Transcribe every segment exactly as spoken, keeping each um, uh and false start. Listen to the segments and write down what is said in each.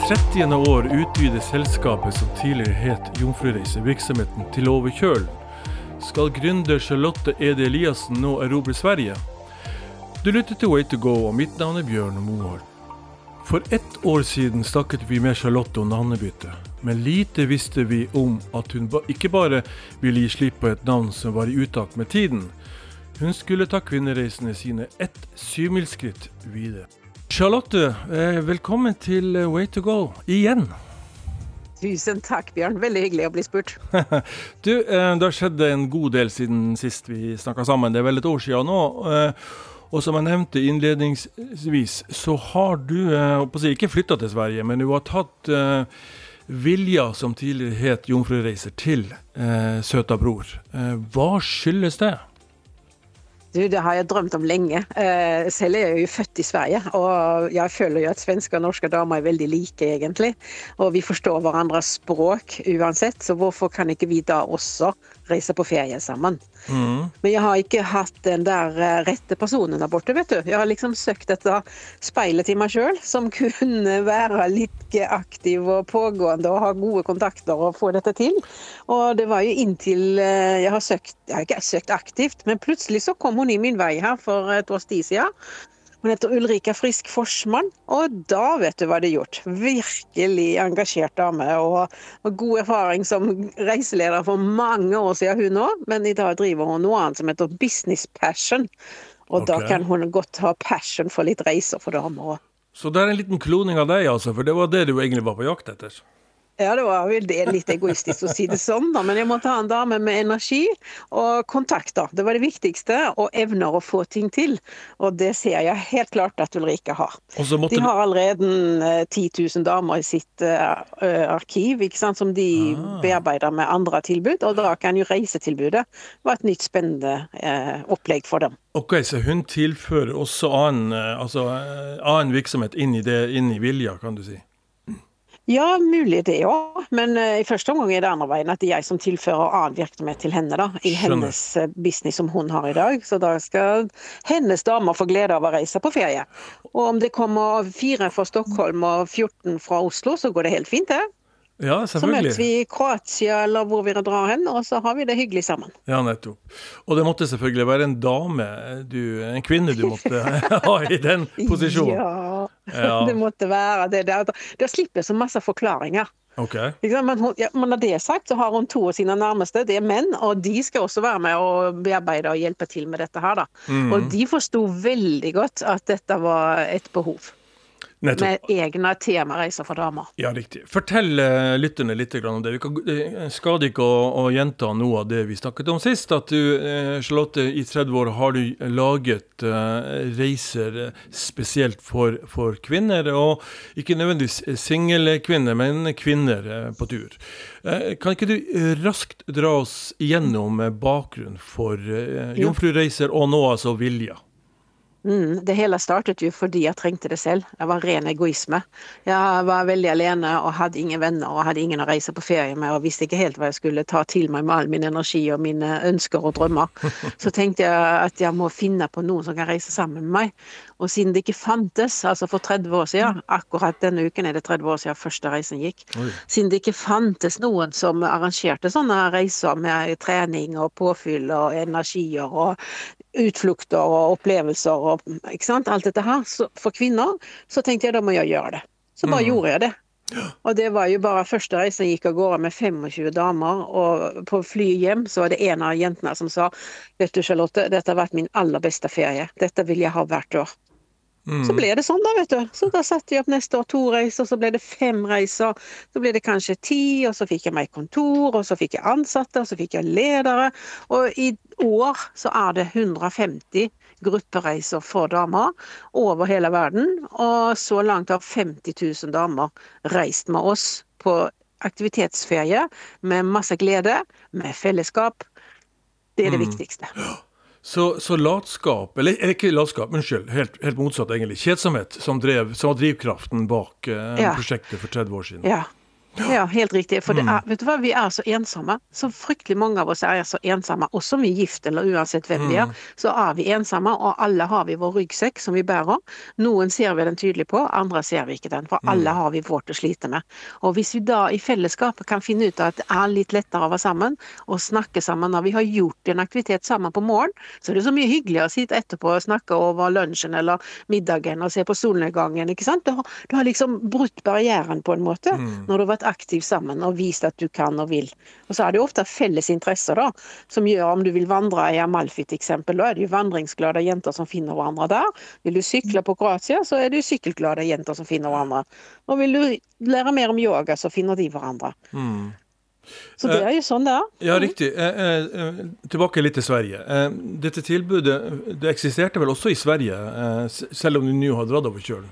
trettiende år utvider selskapet som tidligere het Jomfrureise virksomheten til over Kjølen. Skal gründer Charlotte Ede Eliassen nå erobre Sverige? Du lytter til Way to Go, og mitt navn er Bjørn Moholm. For ett år siden snakket vi med Charlotte om navnebytte, men lite visste vi om at hun ba- ikke bare ville gi slipp på et navn som var i utakt med tiden. Hun skulle ta kvinnereisene sine ett syvmilsskritt videre. Charlotte, eh, velkommen til Way to Go, igjen. Tusen takk, Bjørn. Veldig hyggelig å bli spurt. Du, eh, det har skjedd en god del siden sist vi snakket sammen. Det er vel et år siden nå. Eh, og som jeg nevnte innledningsvis, så har du, eh, på å si, ikke flyttet til Sverige, men du har tatt eh, Vilja, som tidligere het Jomfrureiser, til eh, søta bror. Eh, hva skyldes det? Du, det har jeg drømt om lenge. Eh, selv er jeg jo født i Sverige, og jeg føler jo at svenske og norske damer er veldig like egentlig. Og vi forstår hverandres språk uansett, så hvorfor kan ikke vi da også reise på ferie sammen? Mm. Men jeg har ikke hatt den der rette personen der borte, vet du. Jeg har liksom søkt etter speilet til meg selv, som kunne være litt aktiv og pågående og ha gode kontakter og få dette til. Og det var jo inntil jeg har søkt, jeg har ikke søkt aktivt, men plutselig så kom hun i min vei her for et års tid siden. Hun heter Ulrika Frisk Forsman, og da vet du hva det er gjort. Virkelig engasjert dame, og, og god erfaring som reiseleder for mange år siden hun nå, men i dag driver hun noe annet som heter Business Passion, og okay. Da kan hun godt ha passion for litt reiser for damer. Så det er en liten kloning av deg altså, for det var det du egentlig var på jakt etter? Ja, det var vel det litt egoistisk å si det sånn da, men jeg måtte ha en dame med energi og kontakter. Det var det viktigste, og evner å få ting til. Og det ser jeg helt klart at Ulrika har. De har allerede uh, ti tusen damer i sitt uh, arkiv, ikke sant, som de ah. bearbeider med andre tilbud, og da kan jo reisetilbudet være et nytt spennende uh, opplegg for dem. Ok, så hun tilfører også annen, uh, altså, uh, annen virksomhet inn i, det, inn i Vilja, kan du si? Ja, mulig det også, men uh, i første omgang er det andre veien at det er jeg som tilfører annen virksomhet til henne da, i Skjønner. hennes uh, business som hun har i dag, så da skal hennes damer få glede av å reise på ferie. Og om det kommer fire fra Stockholm og fjorten fra Oslo, så går det helt fint det. Ja, selvfølgelig. Så møtes vi i Kroatia eller hvor vi drar hen, og så har vi det hyggelig sammen. Ja, nettopp. Og det måtte selvfølgelig være en dame, du, en kvinne du måtte ha i den posisjonen. Ja, ja, det måtte være det. Det, det slipper så masse forklaringer. Okay. Men, hun, ja, men når det er sagt, så har hun to av sine nærmeste, det er menn, og de skal også være med og bearbeide og hjelpe til med dette her da. Mm. Og de forstod veldig godt at dette var et behov. Nettopp. Med egne temareiser for damer. Ja, riktig. Fortell uh, lytterne litt om det. Vi kan, uh, skal ikke å, å gjenta noe av det vi snakket om sist, at du, uh, Charlotte, i tretti år har du laget uh, reiser spesielt for, for kvinner, og ikke nødvendigvis single kvinner, men kvinner uh, på tur. Uh, kan ikke du uh, raskt dra oss igjennom uh, bakgrunn for uh, Jomfrureiser og nå altså Vilja? Mm, det hele startet jo fordi jeg trengte det selv. Jeg var ren egoisme. Jeg var veldig alene og hadde ingen venner og hadde ingen å reise på ferie med og visste ikke helt hva jeg skulle ta til meg med all min energi og mine ønsker og drømmer. Så tenkte jeg at jeg må finne på noen som kan reise sammen med meg. Og siden det ikke fantes, altså for tretti år siden, akkurat denne uken er det tretti år siden første reisen gikk, Oi. Siden det ikke fantes noen som arrangerte sånne reiser med trening og påfyll og energier og utflukter og opplevelser og ikke sant, alt dette her så, for kvinner, så tenkte jeg da må jeg gjøre det. Så bare mm. gjorde jeg det. Og det var jo bare første reisen gikk av gårde med tjuefem damer, og på fly hjem så var det en av jentene som sa, vet du Charlotte, dette har vært min aller beste ferie. Dette vil jeg ha hvert år. Mm. Så ble det sånn da, vet du. Så da satte jeg opp neste år to reiser, så ble det fem reiser, så ble det kanskje ti, og så fikk jeg meg kontor, og så fikk jeg ansatte, og så fikk jeg ledere, og i år så er det hundre og femti gruppereiser for damer over hele verden, og så langt har femti tusen damer reist med oss på aktivitetsferie, med masse glede, med fellesskap. Det er det mm. viktigste. Så, så latskap, eller, eller ikke latskap, unnskyld, helt, helt motsatt egentlig, kjedsomhet som, drev, som var drivkraften bak eh, ja. prosjektet for tretti år siden. Ja. Ja, helt riktigt. För det är, vet du vad, vi är så ensamma. Så fryktelig mange av oss er så ensamma. Och som vi är gift eller uansett hvem vi er, så er vi ensamma. Og alle har vi vår ryggsekk som vi bærer. Noen ser vi den tydelig på, andre ser vi ikke den. For alle har vi vårt å slite med. Og hvis vi da i fellesskapet kan finne ut at det er litt lettere å være sammen, og snakke sammen når vi har gjort en aktivitet sammen på morgen, så er det så mye hyggeligere å sitte etterpå og snakke over lunsjen eller middagen og se på solnedgangen, ikke sant? Du har, du har liksom brutt barrieren på en måte, mm. når du har vært aktiv sammen og vist at du kan og vil. Og så er det jo ofte felles interesser da, som gjør om du vil vandre i Amalfi til eksempel, da er det jo vandringsglade jenter som finner hverandre der. Vil du sykle på Kroatia, så er det jo sykkelglade jenter som finner hverandre. Og vil du lære mer om yoga, så finner de hverandre. Mm. Så det er jo sånn det er. Ja, riktig. Eh, eh, tilbake litt til Sverige. Eh, dette tilbudet, det eksisterte vel også i Sverige, eh, selv om du nå har dratt over kjølen?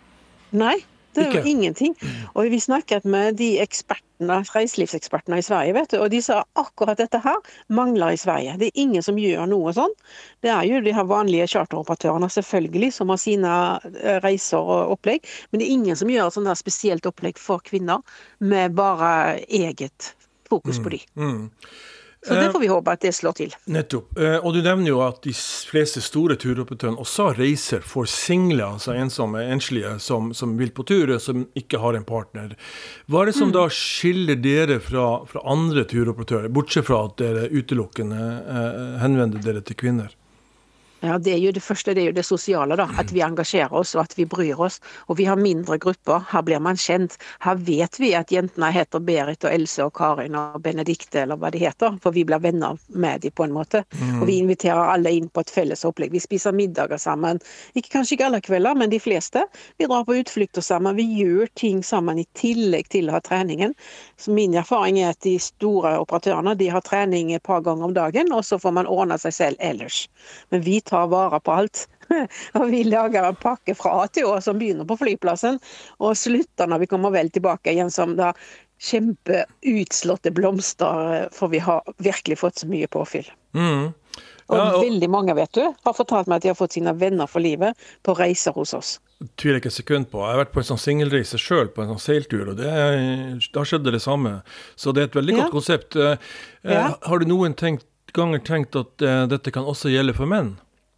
Nei. Det er jo ingenting. Og vi snakket med de ekspertene, reiselivsekspertene i Sverige, vet du, og de sa akkurat dette her mangler i Sverige. Det er ingen som gjør noe sånn. Det er jo de her vanlige charteroperatørene selvfølgelig, som har sine reiser og opplegg, men det er ingen som gjør et sånt der spesielt opplegg for kvinner, med bare eget fokus på de. Mm, mm. Så det får vi håpe at det slår til. Nettopp. Og du nevner jo at de fleste store turoperatørene også reiser for single, altså ensomme, enslige, som, som vil på tur, som ikke har en partner. Hva er det som mm. da skiller dere fra, fra andre turoperatører, bortsett fra at dere utelukkende eh, henvender dere til kvinner? Ja, det er jo det første, det er jo det sosiale da, at vi engasjerer oss og at vi bryr oss, og vi har mindre grupper, her blir man kjent, her vet vi at jentene heter Berit og Else og Karin og Benedikte eller hva de heter, for vi blir venner med dem på en måte, mm. og vi inviterer alle inn på et felles opplegg, vi spiser middager sammen, ikke, kanskje ikke alle kvelder, men de fleste, vi drar på utflykter sammen, vi gjør ting sammen i tillegg til å ha treningen, så min erfaring er at de store operatørene, de har trening et par ganger om dagen, og så får man ordne seg selv ellers, men vi tar tar vare på alt. Og vi lager en pakke fra A til Å som begynner på flyplassen, og slutter når vi kommer vel tilbake igjen som da kjempeutslotte blomster, for vi har virkelig fått så mye påfyll. Mm. Ja, og, og veldig mange, vet du, har fortalt meg at de har fått sine venner for livet på reiser hos oss. Tviler ikke et sekund på. Jeg har vært på en sånn singelreise selv, på en sånn seiltur, og det, da skjedde det samme. Så det er et veldig ja. godt konsept. Ja. Har du noen tenkt, ganger tenkt at uh, dette kan også gjelde for menn?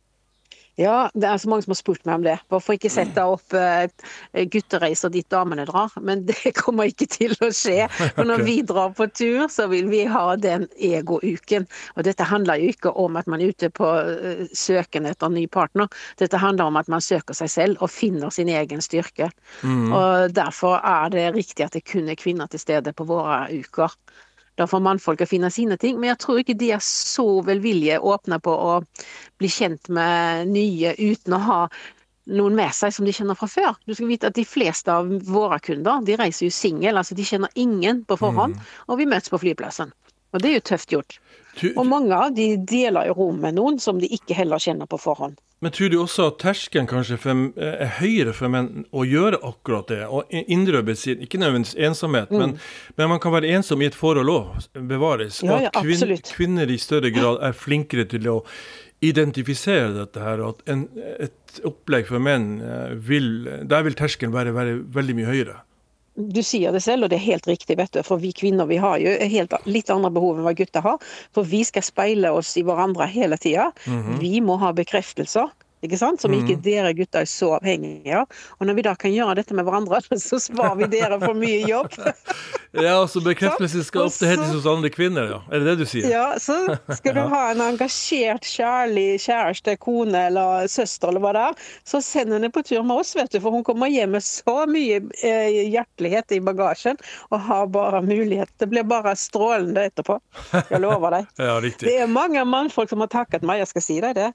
Ja, det er så mange som har spurt meg om det. Hvorfor ikke sette opp uh, guttereiser dit damene drar? Men det kommer ikke til å skje. For når okay. vi drar på tur, så vil vi ha den ego-uken. Og dette handler jo ikke om at man er ute på uh, søken etter en ny partner. Dette handler om at man søker seg selv og finner sin egen styrke. Mm. Og derfor er det riktig at det kun er kvinner til stede på våre uker. Da får mannfolk å finne sine ting, men jeg tror ikke de er så velvillige åpne på å bli kjent med nye uten å ha noen med seg som de kjenner fra før. Du skal vite at de fleste av våre kunder, de reiser jo single, altså de kjenner ingen på forhånd, mm. og vi møtes på flyplassen. Og det er jo tøft gjort. Og mange av de deler jo rom med noen som de ikke heller kjenner på forhånd. Men tror du også at terskelen kanskje er høyere for menn å gjøre akkurat det, og innrømme sin, ikke nødvendigvis ensomhet, mm. men, men man kan være ensom i et forhold også, bevares, ja, ja, og at kvin, kvinner i større grad er flinkere til å identifisere dette her, og at en, et opplegg for menn vil, der vil terskelen være, være veldig mye høyere. Du sier det selv, og det er helt riktig, vet du, for vi kvinner, vi har jo helt, litt andre behov enn hva gutter har, for vi skal speile oss i hverandre hele tiden. Mm-hmm. Vi må ha bekreftelser, ikke sant? Som ikke dere gutter er så avhengige av. Og når vi da kan gjøre dette med hverandre, så sparer vi dere for mye jobb. Ja, altså bekreftelse skal ofte hetes hos andre kvinner, ja. Er det det du sier? Ja, så skal du ha en engasjert, kjærlig kjæreste, kone eller søster eller hva det er, så send henne på tur med oss, vet du, for hun kommer hjem med så mye eh, hjertelighet i bagasjen, og har bare mulighet. Det blir bare strålende etterpå. Jeg lover deg. Ja, riktig. Det er mange mannfolk som har takket meg, jeg skal si deg det.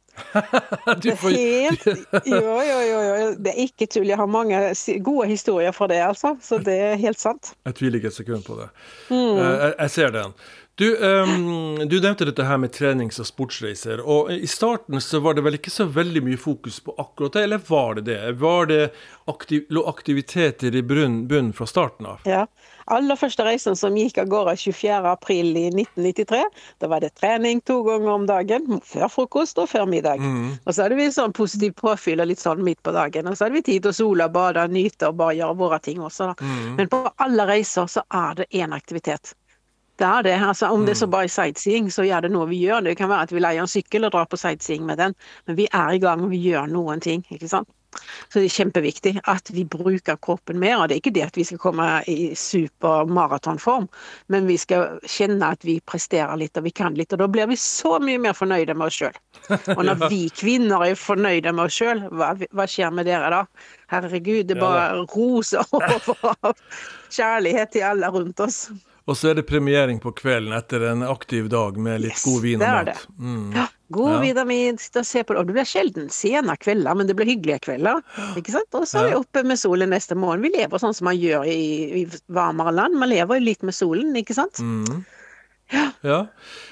Du får... Helt, jo, jo, jo, jo, det er ikke tull. Jeg har mange gode historier for det, altså. Så det er helt sant. Jeg tviler ikke et sekund på det. Mm. Jeg, jeg ser den. Du, um, du nevnte dette her med trenings- og sportsreiser, og i starten så var det vel ikke så veldig mye fokus på akkurat det, eller var det det? Var det aktiv, lå aktiviteter i bunn, bunn fra starten av? Ja, aller første reisen som gikk av gårde tjuefjerde april i nitten nittitre, da var det trening to ganger om dagen, før frokost og før middag. Mm. Og så hadde vi sånn positiv påfyll og litt sånn midt på dagen, og så hadde vi tid til å sole, bade, nyte og bare gjøre våre ting også. Mm. Men på alle reiser så er det en aktivitet. Det er det, altså om det er så bare sightseeing, så gjør det noe vi gjør. Det kan være at vi leier en sykkel og drar på sightseeing med den, men vi er i gang og vi gjør noen ting, ikke sant? Så det er kjempeviktig at vi bruker kroppen mer, og det er ikke det at vi skal komme i supermaratonform, men vi skal kjenne at vi presterer litt og vi kan litt, og da blir vi så mye mer fornøyde med oss selv. Og når vi kvinner er fornøyde med oss selv, hva, hva skjer med dere da? Herregud, det bare roser over kjærlighet til alle rundt oss. Og så er det premiering på kvelden etter en aktiv dag med litt yes, god vin og mat. Det er det. Mm. Ja, god ja. vitamin, sitte og se på det. Og det blir sjelden sene kvelder, men det blir hyggelige kvelder. Ikke sant? Og så er vi oppe med solen neste morgen. Vi lever sånn som man gjør i, i varmere land. Man lever litt med solen, ikke sant? Mm. Ja. ja.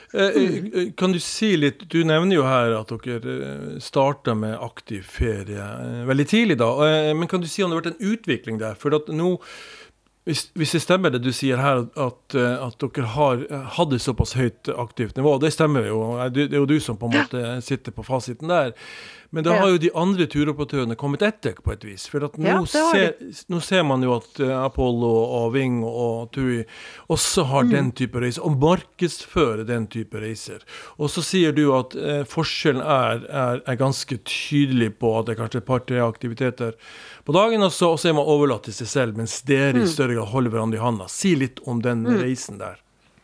Eh, kan du si litt, du nevner jo her at dere startet med aktiv ferie veldig tidlig da, men kan du si om det har vært en utvikling der? For at nå Hvis, hvis det stemmer det du sier her, at, at dere har hadde såpass høyt aktivt nivå, det stemmer jo, det er jo du som på en måte sitter på fasiten der, men da har jo de andre turoperatørene kommet etter på et vis, for at nå, ja, ser, nå ser man jo at Apollo og Ving og TUI også har mm. den type reiser, og markedsfører den type reiser. Og så sier du at eh, forskjellen er, er, er ganske tydelig på at det er kanskje et par-tre aktiviteter på dagen, og så, og så er man overlatt til seg selv, mens dere mm. i større grad holder hverandre i handa. Si litt om den mm. reisen der.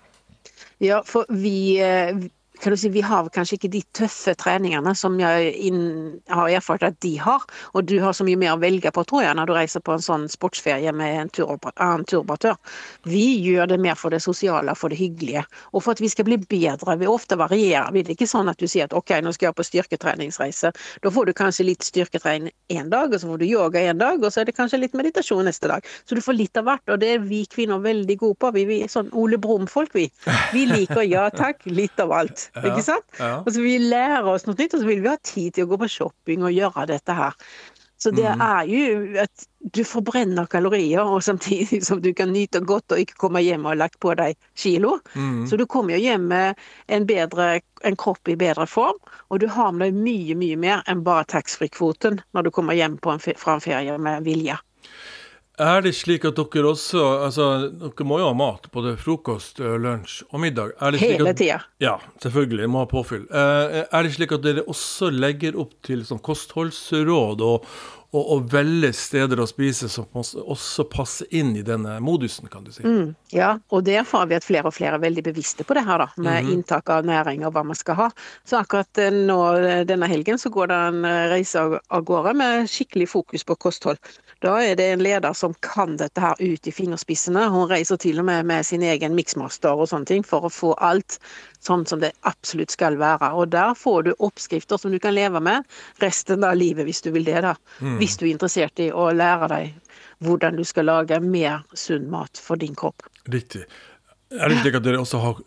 Ja, for vi... kan du si, vi har kanskje ikke de tøffe treningene som jeg inn, har erfart at de har, og du har så mye mer å velge på, tror jeg, når du reiser på en sånn sportsferie med en turoperatør. Vi gjør det mer for det sosiale, for det hyggelige, og for at vi skal bli bedre. Vi ofte varierer. Det er ikke sånn at du sier at ok, nå skal jeg på styrketreningsreise. Da får du kanskje litt styrketrening en dag, og så får du yoga en dag, og så er det kanskje litt meditasjon neste dag. Så du får litt av hvert, og det er vi kvinner veldig gode på. Vi, vi er sånn Ole Brumm-folk, vi. Vi liker, ja takk, litt av alt. Ja, ikke sant? Ja. Og så vil vi lære oss noe nytt, og så vil vi ha tid til å gå på shopping og gjøre dette her. Så det mm. er jo at du forbrenner kalorier, og samtidig som du kan nyte godt og ikke komme hjem og ha lagt på deg kilo. Mm. Så du kommer jo hjem med en, bedre, en kropp i bedre form, og du har med deg mye, mye mer enn bare taxfree-kvoten når du kommer hjem på en, fra en ferie med vilje. Er det slik at dere også, altså, dere må jo ha mat, både frokost, lunsj og middag. Er det slik Hele at, tiden. Ja, selvfølgelig, må ha påfyll. Uh, er det slik at dere også legger opp til sånn kostholdsråd og, og, og velge steder å spise som også passer inn i denne modusen, kan du si? Mm, ja, og det erfarer vi at flere og flere er veldig bevisste på det her da, med mm-hmm. inntak av næring og hva man skal ha. Så akkurat nå, denne helgen, så går det en reise av gårde med skikkelig fokus på kosthold. Da er det en leder som kan dette her ut i fingerspissene. Hun reiser til og med med sin egen mixmaster og sånne ting for å få alt sånn som det absolutt skal være. Og der får du oppskrifter som du kan leve med resten av livet hvis du vil det da. Mm. Hvis du er interessert i å lære deg hvordan du skal lage mer sunn mat for din kropp. Riktig. Er det slik at dere også har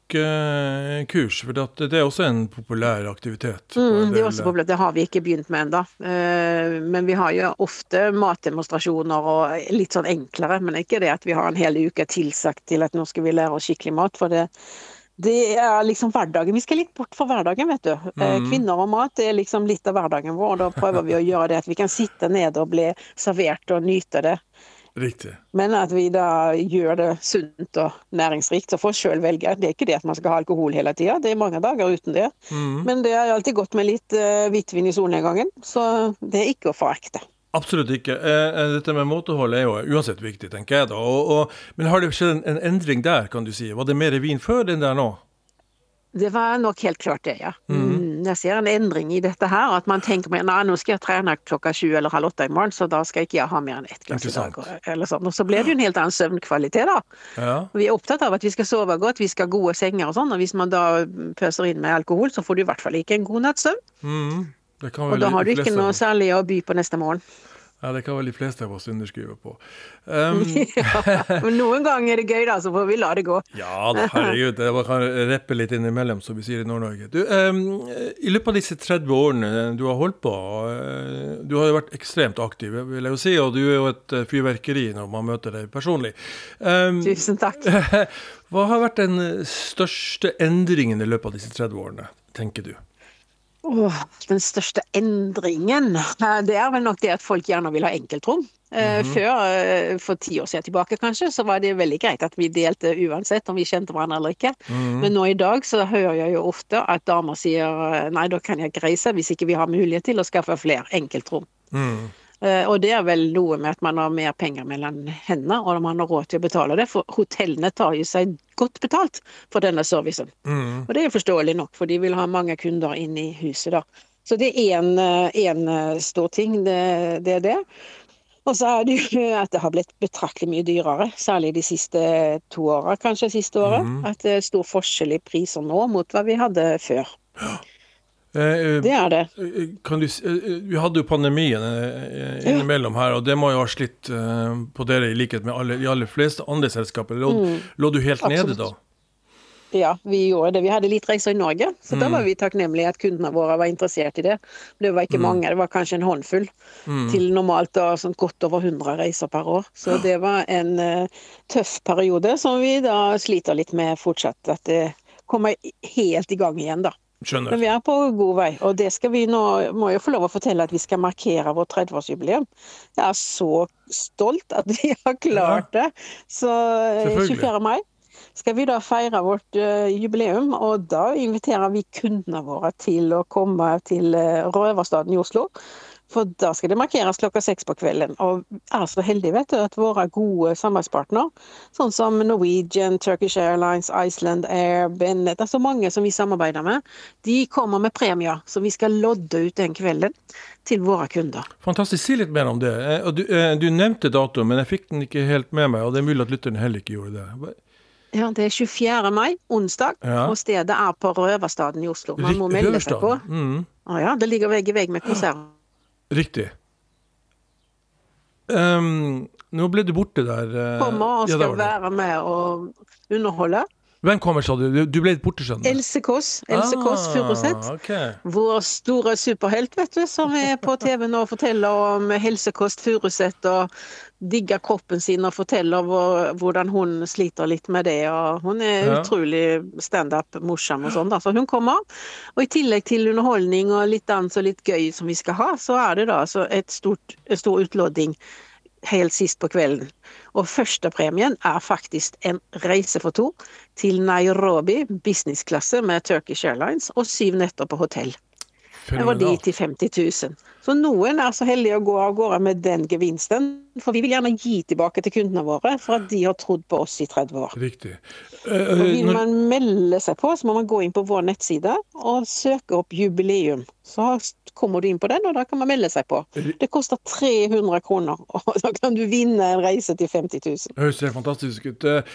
kokkekurs? For det er også en populær aktivitet. Mm, det er også populært. Det har vi ikke begynt med enda. Men vi har jo ofte matdemonstrasjoner og litt sånn enklere, men ikke det at vi har en hel uke tilsagt til at nå skal vi lære oss skikkelig mat, for det, det er liksom hverdagen. Vi skal litt bort fra hverdagen, vet du. Mm. Kvinner og mat det er liksom litt av hverdagen vår, og da prøver vi å gjøre det at vi kan sitte ned og bli servert og nyte det. Riktig. Men at vi da gjør det sunt og næringsrikt, så får selv velge. Det er ikke det at man skal ha alkohol hele tiden, det er mange dager uten det. Mm. Men det er alltid godt med litt uh, hvitvin i solnedgangen, så det er ikke å forakte. Absolutt ikke. Eh, dette med måtehold er jo uansett viktig, tenker jeg da. Og, og, men har det skjedd en, en endring der, kan du si? Var det mer vin før enn der nå? Det var nok helt klart det, ja. Mm. Jeg ser en endring i dette her, at man tenker meg, nei, nå skal jeg trene klokka sju eller halv åtte i morgen, så da skal ikke jeg ha mer enn ett glass i dag. Eller sånn. Og så blir det jo en helt annen søvnkvalitet da. Ja. Vi er opptatt av at vi skal sove godt, vi skal ha gode senger og sånn, og hvis man da pøser inn med alkohol, så får du i hvert fall ikke en god nattsøvn. Mm. Det kan og da har du ikke noe særlig å by på neste morgen. Ja, det kan vel de fleste av oss underskrive på. Um, ja, men noen ganger er det gøy da, så får vi la det gå. Ja, da, herregud, det var kan reppe litt innimellom, som vi sier i Nord-Norge. Du, um, i løpet av disse tretti årene du har holdt på, uh, du har jo vært ekstremt aktiv, vil jeg jo si, og du er jo et fyrverkeri når man møter deg personlig. Um, Tusen takk. Hva har vært den største endringen i løpet av disse tretti årene, tenker du? Åh, den største endringen, det er vel nok det at folk gjerne vil ha enkeltrom. Mm-hmm. Før, for ti år siden tilbake kanskje, så var det veldig greit at vi delte uansett om vi kjente hverandre eller ikke. Mm-hmm. Men nå i dag så hører jeg jo ofte at damer sier, nei, da kan jeg ikke reise hvis ikke vi har mulighet til å skaffe flere enkeltrom. Mm. Uh, og det er vel noe med at man har mer penger mellom hendene, og man har råd til å betale det, for hotellene tar jo seg godt betalt for denne servicen. Mm. Og det er forståelig nok, for de vil ha mange kunder inn i huset da. Så det er en, en stor ting, det, det er det. Og så er det jo at det har blitt betraktelig mye dyrere, særlig de siste to årene, kanskje siste året. Mm. At det er stor forskjell i priser nå mot hva vi hadde før. Ja. Eh, det er det. Kan du, vi hadde jo pandemien innimellom her, og det må jo ha slitt uh, på dere i likhet med alle, de aller fleste andre selskaper. Lå, mm. lå du helt Absolutt. Nede da? Ja, vi gjorde det. Vi hadde litt reiser i Norge, så mm. da var vi takknemlige at kundene våre var interessert i det. Det var ikke mm. mange, det var kanskje en håndfull mm. til normalt da, sånn godt over hundre reiser per år. Så det var en uh, tøff periode som vi da sliter litt med fortsatt, at det kommer helt i gang igjen da. Skjønner. Men vi er på god vei, og det skal vi nå, må jeg få lov å fortelle at vi skal markere vårt tretti-årsjubileum. Jeg er så stolt at vi har klart det. Så tjuefjerde mai skal vi da feire vårt uh, jubileum, og da inviterer vi kundene våre til å komme til uh, Røverstaden i Oslo. For da skal det markeres klokka seks på kvelden, og er så heldig, vet du, at våre gode samarbeidspartner, sånn som Norwegian, Turkish Airlines, Iceland Air, Bennett, altså mange som vi samarbeider med, de kommer med premier, så vi skal lodde ut den kvelden til våre kunder. Fantastisk, si litt mer om det. Du, du nevnte datoen, men jeg fikk den ikke helt med meg, og det er mulig at lytterne heller ikke gjorde det. Ja, det er tjuefjerde mai, onsdag, ja. Og stedet er på Røverstaden i Oslo. Man må melde seg på. Mm. Ah, ja, det ligger vegg i vegg med konsert. Riktig. Um, nå ble du borte der. Uh, kommer og skal ja, være med og underholde. Hvem kommer, sa du? Du ble borte, skjønner. Else Kåss, Else Kåss Furuseth. Okay. Vår store superhelt, vet du, som er på T V nå og forteller om Else Kåss Furuseth og digger kroppen sin og forteller hvor, hvordan hun sliter litt med det. Og hun er ja. Utrolig stand-up, morsom og sånn da. Så hun kommer. Og i tillegg til underholdning og litt dans og litt gøy som vi skal ha, så er det da altså et stort, et stor utlodding helt sist på kvelden. Og første premien er faktisk en reise for to til Nairobi, businessklasse med Turkish Airlines og syv netter på hotell. Det var de til femti tusen. Så noen er så heldige å gå av gårde med den gevinsten, for vi vil gjerne gi tilbake til kundene våre for at de har trodd på oss i tretti år. Riktig. Uh, vil man melde seg på, så må man gå inn på vår nettside og søke opp jubileum. Så kommer du inn på den, og da kan man melde seg på. Det koster tre hundre kroner, og da kan du vinne en reise til femti tusen. Det høres helt fantastisk ut. Uh,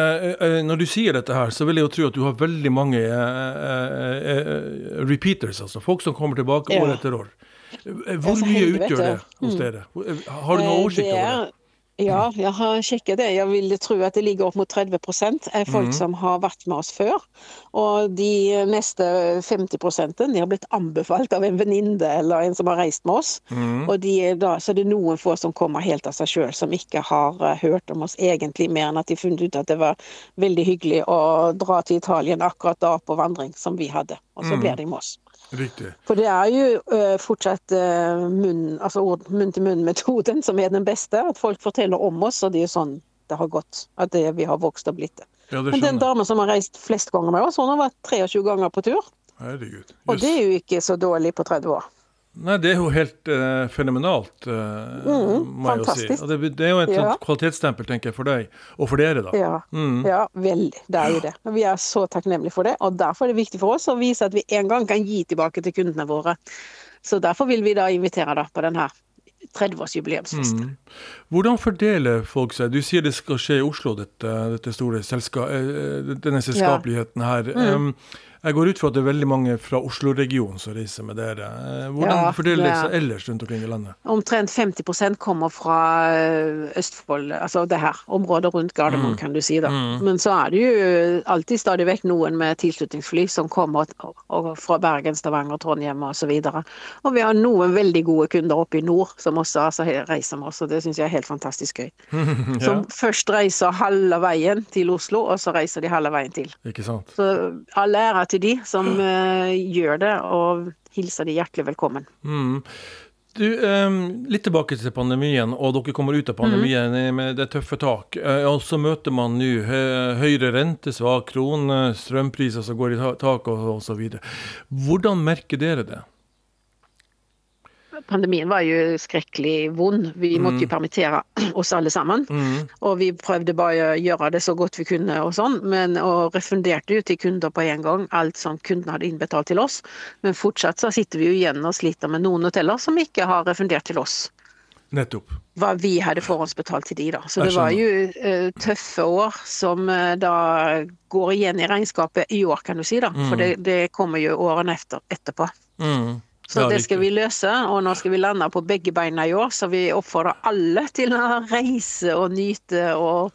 uh, når du sier dette her, så vil jeg jo tro at du har veldig mange uh, uh, uh, repeaters, altså folk som kommer tilbake år etter år. Hvor mye utgjør det hos dere? Har du noe oversikt over det? Ja, jeg har sjekket det. Jeg vil tro at det ligger opp mot tretti prosent er folk mm. som har vært med oss før. Og de neste femti prosenten, de har blitt anbefalt av en venninne eller en som har reist med oss. Mm. Og de, da, så er det noen få som kommer helt av seg selv, som ikke har uh, hørt om oss egentlig mer enn at de funnet ut at det var veldig hyggelig å dra til Italien akkurat da på vandring som vi hadde. Og så mm. ble de med oss. Riktig. For det er jo uh, fortsatt uh, munn, altså ord, munn-til-munn-metoden som er den beste, at folk forteller om oss, og det er sånn det har gått, at det, vi har vokst og blitt det. Ja, det Men den dame som har reist flest ganger med oss, hun har vært tjuetre ganger på tur. Herregud. Just. Og det er jo ikke så dårlig på tretti år. Nei, det er jo helt uh, fenomenalt, uh, mm, må jeg jo si. Og det, det er jo et ja. kvalitetsstempel, tenker jeg, for deg, og for dere da. Ja, mm. ja, veldig. Det er jo det. Vi er så takknemlige for det, og derfor er det viktig for oss å vise at vi en gang kan gi tilbake til kundene våre. Så derfor vil vi da invitere da på den her tretti-års-jubileumsfest. Mm. Hvordan fordeler folk seg? Du sier det skal skje i Oslo, dette, dette store selska, denne selskapeligheten her. Ja. Mm. Um, Jeg går ut fra at det er veldig mange fra Oslo-regionen som reiser med dere. Hvordan Ja, fordeler det det- seg ellers rundt omkring i landet? Omtrent femti prosent kommer fra eh, Østfold, altså det her, området rundt Gardermoen, kan du si da. Men så er det jo alltid stadig vekk noen med tilslutningsfly som kommer og, og fra Bergen, Stavanger, Trondheim og så videre. Og vi har noen veldig gode kunder oppe i nord som også altså, reiser med oss, og det synes jeg er helt fantastisk gøy. Som først reiser halve veien til Oslo, og så reiser de halve veien til. Ikke sant? Så all ære til de som eh, gjør det, og hilser de hjertelig velkommen. Mm. Du, eh, litt tilbake til pandemien, og dere kommer ut av pandemien med det tøffe tak. Eh, og så møter man nå hø- høyere rente, svak krone, strømpriser som går i ta- tak og, og så videre. Hvordan merker dere det? Pandemien var jo skrekkelig vond. Vi måtte jo permittere oss alle sammen. Og vi prøvde bare å gjøre det så godt vi kunne og sånn, men, og refunderte jo til kunder på en gang alt som kunden hadde innbetalt til oss. Men fortsatt så sitter vi jo igjen og sliter med noen hoteller som ikke har refundert til oss. Nettopp. Hva vi hadde forhåndsbetalt til de da. Så det var jo uh, tøffe år som uh, da går igjen i regnskapet i år, kan du si da. For det, det kommer jo årene efter, etterpå. Mm. Så Ja, det skal riktig. vi løse, og nå skal vi lande på begge beina i år, så vi oppfordrer alle til å reise og nyte og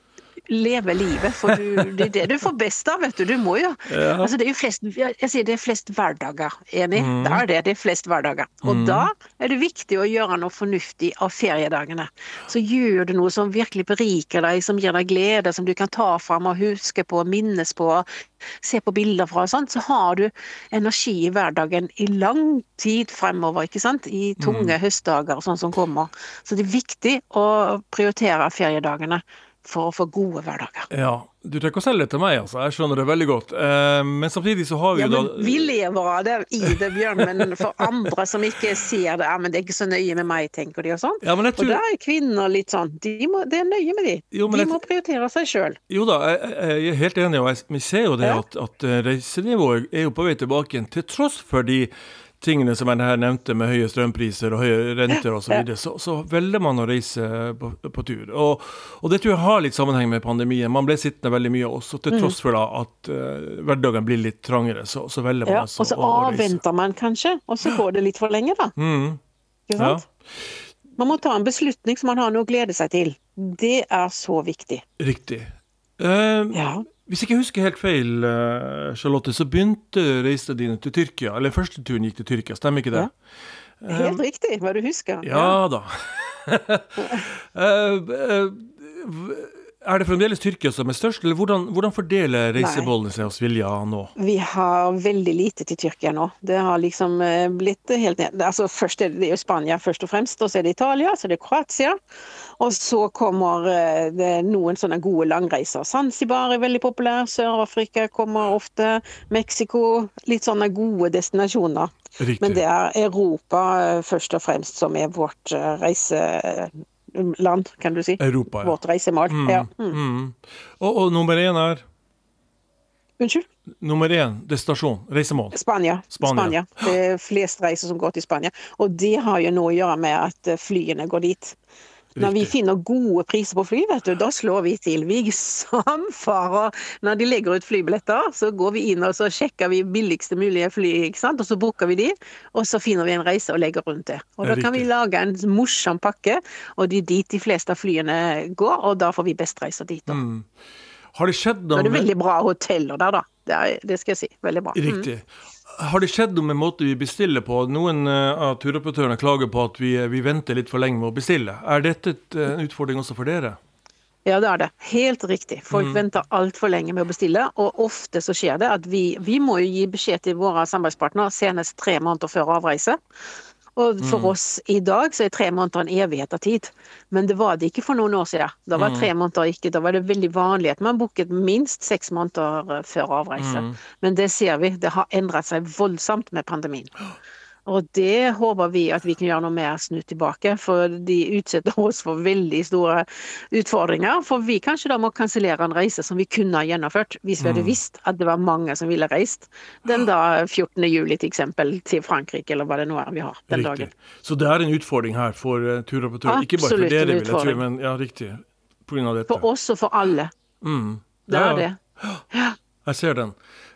leve livet, for du, det er det du får best av, vet du, du må jo. Ja. Altså det er jo flest, jeg jeg sier det er flest hverdager, enig? Det er det, det er flest hverdager. Og da er det viktig å gjøre noe fornuftig av feriedagene. Så gjør du noe som virkelig beriker deg, som gir deg glede, som du kan ta frem og huske på, minnes på, se på bilder fra og sånt, så har du energi i hverdagen i lang tid fremover, ikke sant? I tunge høstdager og sånn som kommer. Så det er viktig å prioritere feriedagene for å få gode hverdager. Ja, du trekker å selge det til meg, altså. Jeg skjønner det veldig godt. Eh, men samtidig så har vi Ja, jo men da... vi lever av det i det, Bjørn, men for andre som ikke ser det, ja, men det er ikke så nøye med meg, tenker de og sånn. Ja, men jeg Og tror... der er kvinner litt sånn, de må, det er nøye med de. Jo, men de jeg- må prioritere seg selv. Jo da, jeg, jeg er helt enig, og jeg, vi ser jo det Ja. at, at eh, reisenivået er jo på vei tilbake igjen, til tross for de tingene som jeg her nevnte med høye strømpriser og høye renter og så videre, så, så velger man å reise på, på tur. Og, og det tror jeg har litt sammenheng med pandemien. Man ble sittende veldig mye også, til tross for da at uh, hverdagen blir litt trangere, så, så velger man Ja, altså og så å, å reise. avventer man kanskje, og så går det litt for lenge da. Mm, Ikke ja, sant? Man må ta en beslutning som man har noe å glede seg til. Det er så viktig. riktig. Eh, Ja. Hvis jeg ikke husker helt feil, eh, Charlotte, så begynte reisene dine til Tyrkia, eller første turen gikk til Tyrkia, stemmer ikke det? Helt riktig, hva du husker. Ja da. Eh, eh, er det fremdeles Tyrkia som er størst, eller hvordan, hvordan fordeler reisebollene seg hos Vilja nå? Vi har veldig lite til Tyrkia nå. Det har liksom eh, blitt helt ned. Altså først er det, det er jo Spania først og fremst, og så er det Italia, så er det Kroatia. Og så kommer eh, det noen sånne gode langreiser. Zanzibar er veldig populær, Sør-Afrika kommer ofte, Mexico, litt sånne gode destinasjoner. Riktig. Men det er Europa eh, først og fremst som er vårt eh, reiseland, kan du si. Europa, ja. Vårt reisemål. Mm, Ja. Mm. mm. Og, og nummer én er? Unnskyld? Nummer én, destinasjon, reisemål. Spania. Spania. Spania. Det er flest reiser som går til Spania. Og det har jo noe å gjøre med at eh, flyene går dit. Når vi Riktig. finner gode priser på fly, vet du, da slår vi til. Vi samfarer. Når de legger ut flybilletter, så går vi inn og så sjekker vi billigste mulige fly, ikke sant? Og så booker vi de, og så finner vi en reise og legger rundt det. Og da kan vi Riktig. lage en morsom pakke, og det er dit de fleste av flyene går, og da får vi best reiser dit. Da. Mm. Har det skjedd Da noe er det med... veldig bra hoteller der, da. Det, er, det skal jeg si. Veldig bra. Mm. Riktig. Har det skjedd noe med måten vi bestiller på? Noen uh, av turoperatørene klager på at vi, vi venter litt for lenge med å bestille. Er dette et, uh, en utfordring også for dere? Ja, det er det. Helt riktig. Folk Mm. venter alt for lenge med å bestille, og ofte så skjer det at vi, vi må jo gi beskjed til våre samarbeidspartnere senest tre måneder før avreise. Og for Mm. oss i dag så er tre måneder en evighet av tid. Men det var det ikke for noen år siden. Da var Mm. tre måneder ikke, da var det veldig vanlig at man booket minst seks måneder eh, før avreise. Mm. Men det ser vi, det har endret seg voldsomt med pandemien. Og det håper vi at vi kan gjøre noe med å snu tilbake, for de utsetter oss for veldig store utfordringer. For vi kanskje da må kansellere en reise som vi kunne ha gjennomført, hvis vi hadde Mm. visst at det var mange som ville reist. Den da fjortende juli til eksempel til Frankrike, eller hva det nå er vi har den Riktig. dagen. Så det er en utfordring her for uh, turoperatører. Ikke bare for Absolutt dere, en vil jeg tro, utfordring. men ja, riktig. På grunn av dette. For oss og for alle. Mm. Det Ja, er det. jeg ser den.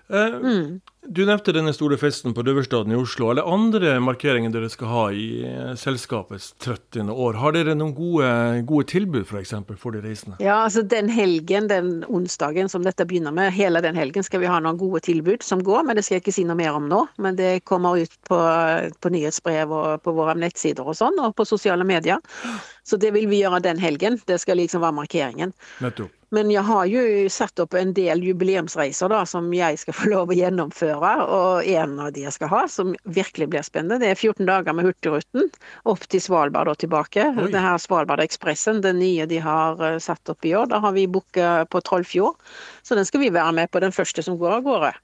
Eh, mm. Du nevnte denne store festen på Røverstaden i Oslo. Eller andre markeringer dere skal ha i eh, selskapets trettende år. Har dere noen gode, gode tilbud for eksempel for de reisende? Ja, altså den helgen, den onsdagen som dette begynner med, hele den helgen skal vi ha noen gode tilbud som går, men det skal jeg ikke si noe mer om nå. Men det kommer ut på, på nyhetsbrev og på våre nettsider og sånn, og på sosiale medier. Så det vil vi gjøre den helgen. Det skal liksom være markeringen. Nettopp. Men jeg har jo satt opp en del jubileumsreiser da, som jeg skal få lov å gjennomføre, og en av de jeg skal ha, som virkelig blir spennende, det er fjorten dager med Hurtigruten, opp til Svalbard og tilbake. Oi. Det her Svalbard-ekspressen, den nye de har satt opp i år, da har vi booket på Trollfjord, så den skal vi være med på den første som går av gårde.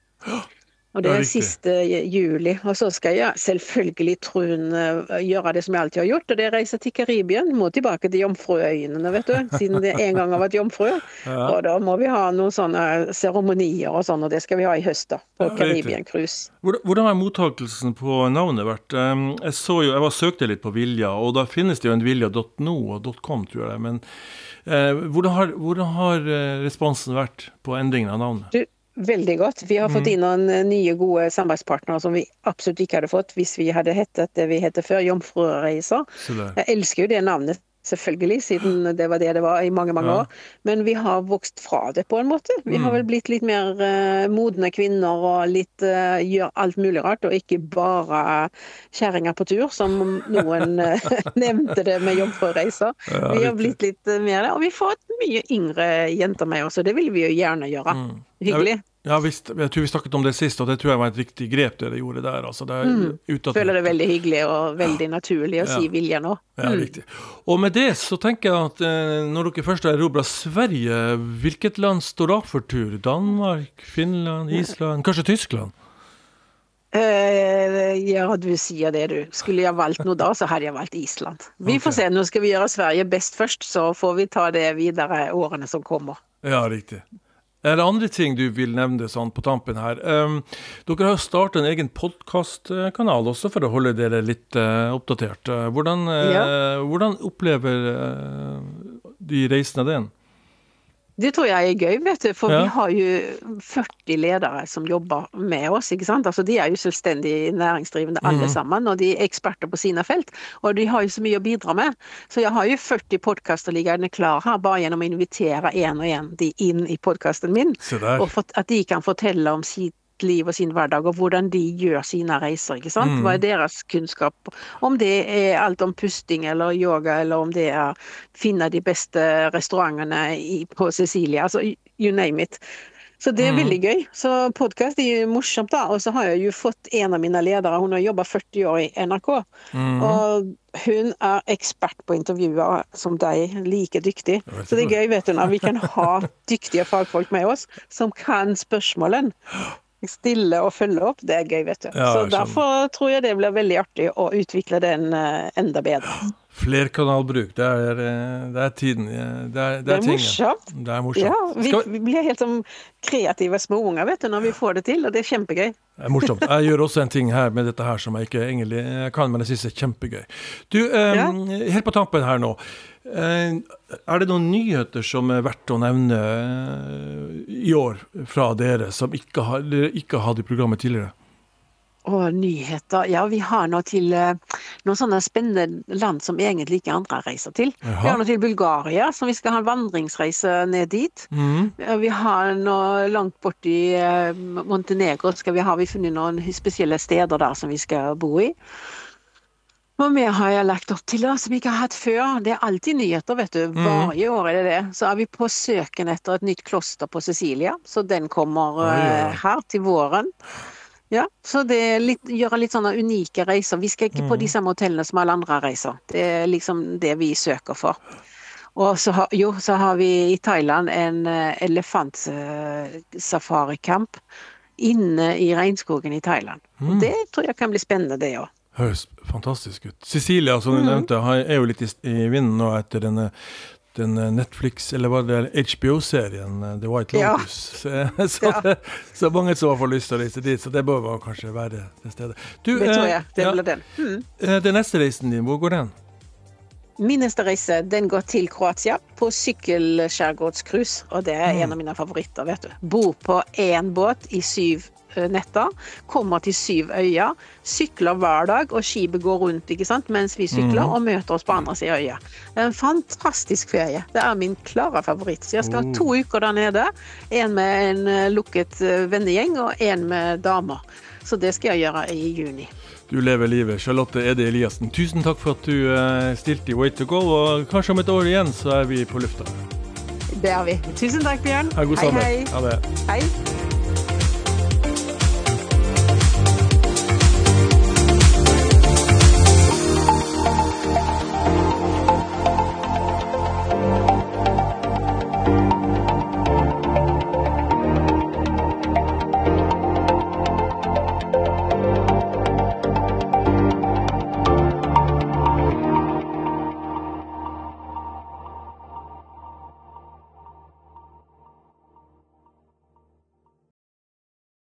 Og det er siste juli, og så skal jeg selvfølgelig Trun gjøre det som jeg alltid har gjort, og det er reise til Karibien, må tilbake til Jomfruøyene, vet du, siden det en gang har vært jomfru, ja. Og da må vi ha noen sånne seremonier og sånn, og det skal vi ha i høst da, på ja, Karibien Cruise. Hvordan har mottakelsen på navnet vært? Jeg så jo, jeg var søkte litt på Vilja, og da finnes det jo en vilja punktum no og .com, tror jeg, men eh, hvordan, har, hvordan har responsen vært på endringen av navnet? Du, Veldig godt. Vi har fått inn noen nye gode samarbeidspartnere som vi absolutt ikke hadde fått hvis vi hadde hettet det vi heter før, Jomfrureiser. Jeg elsker jo det navnet, selvfølgelig, siden det var det det var i mange, mange ja. år. Men vi har vokst fra det på en måte. Vi har vel blitt litt mer uh, modne kvinner og litt uh, gjør alt mulig rart, og ikke bare kjæringer på tur, som noen uh, nevnte det med Jomfrureiser. Ja, vi har blitt litt uh, mer det, og vi får et mye yngre jenter med oss, og det vil vi jo gjerne gjøre. Mm. Hyggelig. Ja, visst. Jeg tror vi snakket om det sist, og det tror jeg var et riktig grep det de gjorde der. Altså, det er mm. utad... Føler det veldig hyggelig og veldig naturlig å ja. si vilja nå. Ja, mm. riktig. Og med det så tenker jeg at eh, når dere først har erobret Sverige, hvilket land står da for tur? Danmark, Finland, Island, kanskje Tyskland? Uh, ja, du sier det du. Skulle jeg valgt noe da, så hadde jeg valgt Island. Vi okay. får se, nå skal vi gjøre Sverige best først, så får vi ta det videre årene som kommer. Ja, riktig. Er det andre ting du vil nevne sånn på tampen her? Um, dere har startet en egen podcastkanal også for å holde dere litt uh, oppdatert. Hvordan, uh, ja. hvordan opplever uh, de reisende den? Det tror jeg er gøy, vet du, for ja. vi har jo førti ledere som jobber med oss, ikke sant? Altså, de er jo selvstendig næringsdrivende alle mm. sammen, og de er eksperter på sine felt, og de har jo så mye å bidra med. Så jeg har jo førti podcaster liggende klar her, bare gjennom å invitere en og en de inn i podcasten min, og for, at de kan fortelle om sitt liv og sin hverdag, og hvordan de gjør sine reiser, ikke sant? Mm. Hva er deres kunnskap? Om det er alt om pusting eller yoga, eller om det er finne de beste restaurantene i, på Sicilia, altså you name it. Så det er mm. veldig gøy. Så podcast er morsomt da, og så har jeg jo fått en av mine ledere, hun har jobbet førti år i N R K, mm. og hun er ekspert på intervjuer som deg, like dyktig. Så det er gøy, vet du, når vi kan ha dyktige fagfolk med oss, som kan spørsmålen. Stille og følge opp, det er gøy, vet du. Ja, så derfor tror jeg det blir veldig artig å utvikle den uh, enda bedre. Flerkanalbruk, det er, det er tiden. Det er, det er, det er morsomt. Det er morsomt. Ja, vi, vi blir helt som kreative små unger, vet du, når vi får det til, og det er kjempegøy. Det er morsomt. Jeg gjør også en ting her med dette her som jeg ikke egentlig kan, men jeg synes det er kjempegøy. Du, um, ja. helt på tampen her nå, uh, er det noen nyheter som er verdt å nevne uh, i år fra dere, som ikke har, ikke har hatt i programmet tidligere? Og nyheter, ja, vi har nå til uh, noen sånne spennende land som egentlig ikke andre reiser til. Jaha. Vi har nå til Bulgaria, som vi skal ha en vandringsreise ned dit. Mm. Vi har nå langt bort i uh, Montenegro, skal vi ha vi funnet noen spesielle steder der som vi skal bo i. Hva mer har jeg lagt opp til da, som vi ikke har hatt før? Det er alltid nyheter, vet du. Varje år er det det. Så er vi på søken etter et nytt kloster på Sicilia, så den kommer uh, her til våren. Ja, så det er litt, gjøre litt sånne unike reiser. Vi skal ikke mm. på de samme hotellene som alle andre reiser. Det er liksom det vi søker for. Og så har, jo, så har vi i Thailand en uh, elefant-safari-camp inne i regnskogen i Thailand. Mm. Det tror jeg kan bli spennende, det også. Høres fantastisk ut. Sicilia, som du mm. nevnte, er jo litt i, i vinden nå etter denne den Netflix, eller var det H B O-serien The White Lotus. Ja. Så, så, ja. det, så mange som har fått lyst til å reise dit, så det bør man kanskje være det stedet. Du, det tror jeg, det ja, blir den. Mm. Det neste reisen din, hvor går den? Min neste reise, den går til Kroatia på sykkelskjærgårdskrus, og det er en av mine favoritter, vet du. Bo på en båt i syv netter, kommer til syv øyer, sykler hver dag, og skipet går rundt, ikke sant, mens vi sykler, mm. og møter oss på andre siden av øya. Det er en fantastisk ferie. Det er min klare favoritt. Så jeg skal ha to uker der nede, en med en lukket vennegjeng, og en med damer. Så det skal jeg gjøre i juni. Du lever livet. Charlotte Ede Eliassen, tusen takk for at du stilte i Way to Go, og kanskje om et år igjen så er vi på lufta. Det er vi. Tusen takk, Bjørn. Ha god hei, sommer. hei. Ha det. Hei.